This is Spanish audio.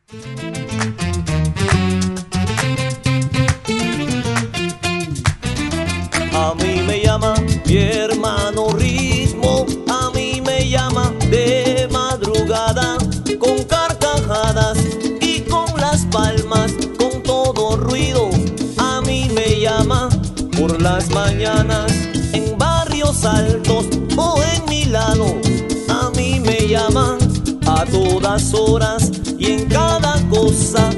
A mí me llama mi hermano Ritmo, a mí me llama de madrugada, con carcajadas y con las palmas, con todo ruido. A mí me llama por las mañanas, en barrios altos o en Milano. A mí me llaman a todas horas y en cada cosa